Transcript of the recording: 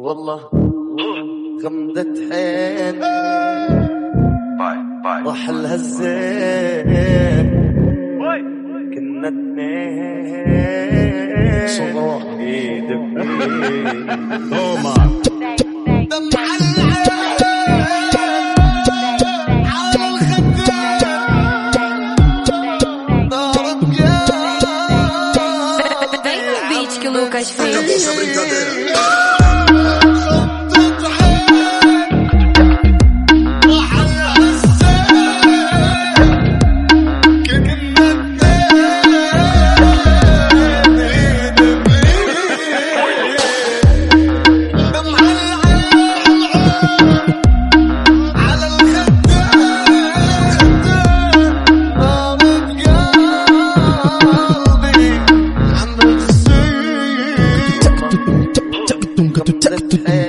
والله غمدة عين راح لها الزين كنا اتنين صباح ايد que o Lucas fez. غمدة عين